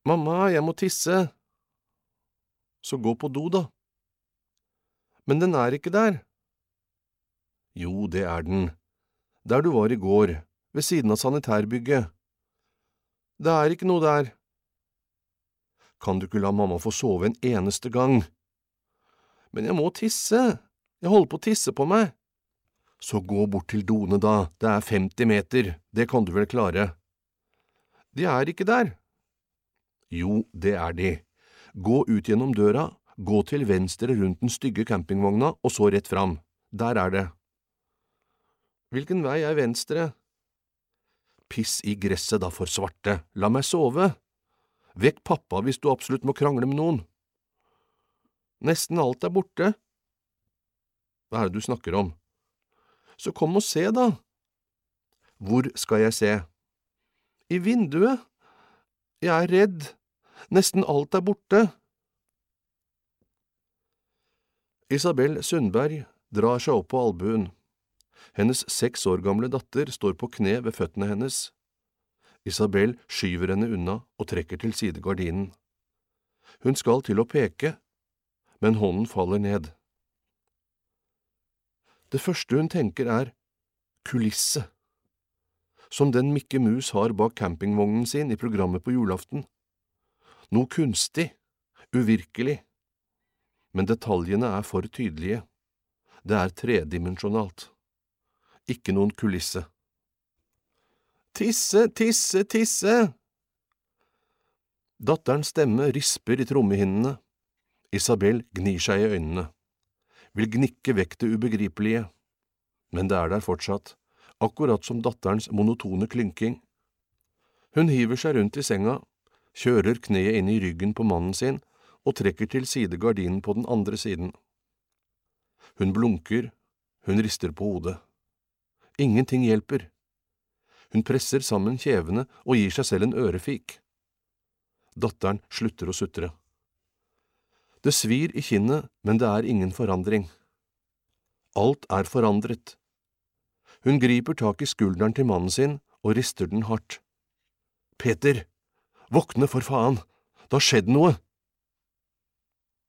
Mamma, jeg må tisse. Så gå på do da. Men den er ikke der. Jo, det er den. Der du var i går, ved siden av sanitærbygget. Det er ikke noe der. Kan du ikke la mamma få sove en eneste gang? Men jeg må tisse. Jeg holder på å tisse på meg. Så gå bort til doene da, det er 50 meter, det kan du vel klare. De er ikke der. Jo, det er de. Gå ut gjennom døra, gå til venstre rundt den stygge campingvogna, og så rett fram. Der er det. Hvilken vei er venstre? Piss i gresset da, for svarte. La meg sove. Vekk pappa hvis du absolutt må krangle med noen. Nesten alt er borte. Hva er det du snakker om? Så kom og se da. Hvor skal jeg se? I vinduet. Jeg er redd. Nesten alt er borte. Isabel Sundberg drar seg opp på albuen. Hennes 6 år gamle datter står på kne ved føttene hennes. Isabel skyver henne unna og trekker til side gardinen. Hun skal til å peke, men hånden faller ned. Det første hun tenker er kulisse, som den Mikke Mus har bak campingvognen sin i programmet på julaften. Noe kunstig, uvirkelig, men detaljene er for tydelige. Det er tredimensjonalt. Ikke noen kulisse. Tisse, tisse, tisse! Datterens stemme risper i trommehinnene. Isabel gnir seg i øynene. Vil gnikke vekk det ubegripelige. Men det er der fortsatt, akkurat som datterens monotone klynking. Hun hiver seg rundt i senga, kjører kneet inn i ryggen på mannen sin og trekker til side gardinen på den andre siden. Hun blunker, hun rister på hodet. Ingenting hjelper. Hun presser sammen kjevene og gir seg selv en ørefik. Datteren slutter å sutre. Det svir i kinnet, men det er ingen forandring. Alt er forandret. Hun griper tak i skulderen til mannen sin og rister den hardt. Peter, våkne for faen! Det har skjedd noe!